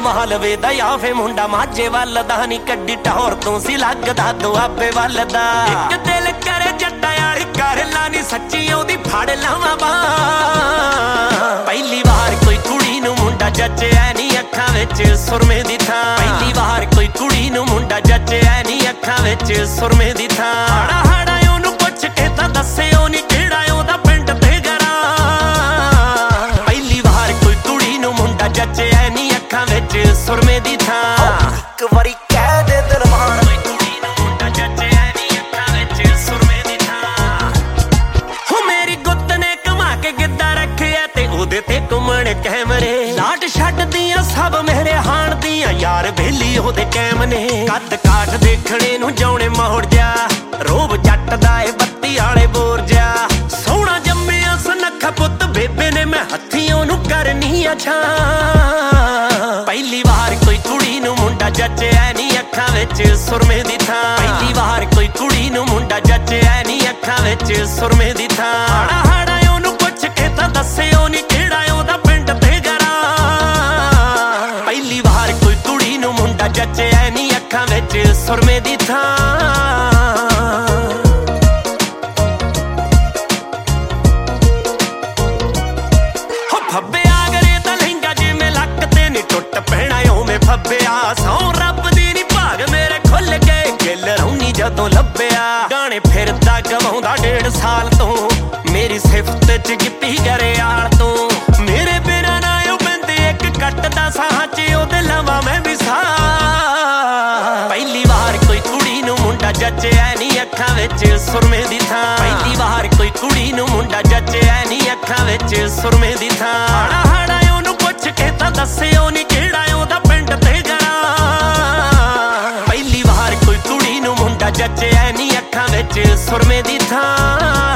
ਕਮਾਲ ਵੇ ਦਇਆ ਫੇ ਮੁੰਡਾ ਮਾਝੇ ਵੱਲ ਦਾ ਨੀ ਕੱਢੀ ਟੌਰ ਤੋਂ ਸੀ ਲੱਗਦਾ ਦੁਆਬੇ ਵੱਲ ਦਾ ਇੱਕ ਦਿਲ ਕਰੇ ਜੱਟਾਂ ਵਾਲੀ ਕਰ ਲਾ ਨੀ ਸੱਚੀ ਉਹਦੀ ਫੜ ਲਾਵਾਂ ਬਾਂਹ ਪਹਿਲੀ ਵਾਰ ਕੋਈ ਕੁੜੀ ਨੂੰ ਮੁੰਡਾ ਜੱਜਿਆ ਨੀ ਅੱਖਾਂ ਵਿੱਚ ਸੁਰਮੇ ਦੀ ਥਾਂ ਪਹਿਲੀ ਵਾਰ ਕੋਈ ਕੁੜੀ ਨੂੰ ਮੁੰਡਾ ਜੱਜਿਆ ਨੀ ਅੱਖਾਂ ਵਿੱਚ ਸੁਰਮੇ ਦੀ ਥਾਂ ਹਾੜਾ ਉਹਨੂੰ ਪੁੱਛ ਕੇ ਤਾਂ ਦੱਸਿਓ ਨੀ ਕਿਹੜਾ ਉਹਦਾ ਪਿੰਡ ਤੇ ਗਰਾਂ ਪਹਿਲੀ ਵਾਰ ਕੋਈ ਕੁੜੀ ਨੂੰ ਮੁੰਡਾ ਜੱਜਿਆ ਨੀ ਅੱਖਾਂ ਵਿੱਚ ਸੁਰਮੇ ਦੀ ਥਾਂ ਇੱਕ ਵਾਰੀ ਕਹਿ ਦੇ ਦਿਲ ਮਾਰ ਕੋਈ ਕੁੜੀ ਨੂੰ ਮੁੰਡਾ ਜੱਜਿਆ ਨੀ ਅੱਖਾਂ ਵਿੱਚ ਸੁਰਮੇ ਦੀ ਥਾਂ ਹੋ ਮੇਰੀ ਗੁੱਤ ਨੇ ਕਮਾ ਕੇ ਗਿੱਧਾ ਰੱਖਿਆ ਤੇ ਉਹਦੇ ਤੇ ਘੁੰਮਣ ਕੈਮਰੇ ਲਾਟ ਛੱਡਦੀਆਂ ਸਭ ਮੇਰੇ ਹਾਣ ਦੀਆਂ ਯਾਰ ਬੇਲੀ ਉਹਦੇ ਕੈਮ ਨੇ ਕੱਦ ਕਾਠ ਦੇਖਣੇ ਨੂੰ ਜਾਉਣੇ ਮੋੜ ਜਾ ਰੋਬ ਜੱਟ ਦਾ ਏ ਬੱਤੀ ਵਾਲੇ ਬੋਰ ਜਾ ਸੋਹਣਾ ਜੰਮਿਆ ਸੁਨੱਖਾ ਪੁੱਤ ਬੇਬੇ ਨੇ ਮੈਂ ਹੱਥੀਂ ਉਹਨੂੰ ਕਰਨੀ ਆ ਛਾਂ ਪਹਿਲੀ ਵਾਰ ਕੋਈ ਕੁੜੀ ਨੂੰ ਮੁੰਡਾ ਜੱਜਿਆ ਨੀ ਅੱਖਾਂ ਵਿੱਚ ਸੁਰਮੇ ਦੀ ਥਾਂ ਪਹਿਲੀ ਵਾਰ ਕੋਈ ਕੁੜੀ ਨੂੰ ਮੁੰਡਾ ਜੱਜਿਆ ਨੀ ਅੱਖਾਂ ਵਿੱਚ ਸੁਰਮੇ ਦੀ ਥਾਂ ਹਾੜਾ ਉਹਨੂੰ ਪੁੱਛ ਕੇ ਤਾਂ ਦੱਸਿਓ ਨੀ ਕਿਹੜਾ ਉਹਦਾ ਪਿੰਡ ਤੇ ਗਰਾਂ ਪਹਿਲੀ ਵਾਰ ਕੋਈ ਕੁੜੀ ਨੂੰ ਮੁੰਡਾ ਜੱਜਿਆ ਨੀ ਅੱਖਾਂ ਵਿੱਚ ਸੁਰਮੇ ਦੀ ਥਾਂ ਫੱਬਿਆ ਗਰੇ ਤਾਂ ਲਹਿੰਗਾ ਜਿਵੇਂ ਲੱਕ ਤੇ ਨੀ ਟੁੱਟ ਪੈਣਾ ਓਵੇਂ ਫੱਬਿਆ ਸੌ ਰੱਬ ਦੀ ਨੀ ਭਾਗ ਮੇਰੇ ਖੁੱਲ ਕੇ ਗਿੱਲ ਰੌਣੀ ਜਦੋਂ ਲੱਭਿਆ ਗਾਣੇ ਫਿਰਦਾ ਗਵਾਉਂਦਾ 1.5 ਸਾਲ ਤੋਂ ਮੇਰੀ ਸਿਫਤ ਚ ਗਿੱਪੀ ਗਰੇਆਲ ਤੋਂ ਮੇਰੇ ਬਿਨਾਂ ਨਾ ਉਹ ਬੰਦੇ ਇੱਕ ਕੱਟਦਾ ਸਾਹਾਂ ਚ ਉਹਦੇ ਲਵਾਂ ਮੈਂ ਵੀ ਸਾਹ ਪਹਿਲੀ ਵਾਰ ਕੋਈ ਕੁੜੀ ਨੂੰ ਮੁੰਡਾ ਜੱਜਿਆ ਨੀ ਅੱਖਾਂ ਵਿੱਚ ਸੁਰਮੇ ਦੀ ਥਾਂ ਪਹਿਲੀ ਵਾਰ ਕੋਈ ਕੁੜੀ ਨੂੰ ਮੁੰਡਾ ਜੱਜਿਆ ਨੀ ਅੱਖਾਂ ਵਿੱਚ ਸੁਰਮੇ ਦੀ ਥਾਂ ਹਾੜਾ ਉਹਨੂੰ ਪੁੱਛ ਕੇ ਤਾਂ ਦੱਸਿਓ ਨੀ ਕਿਹੜਾ ਉਹਦਾ ਪਿੰਡ ਤੇ ਗਰਾਂ ਪਹਿਲੀ ਵਾਰ ਕੋਈ ਕੁੜੀ ਨੂੰ ਮੁੰਡਾ ਜੱਜਿਆ ਨੀ ਅੱਖਾਂ ਵਿੱਚ ਸੁਰਮੇ ਦੀ ਥਾਂ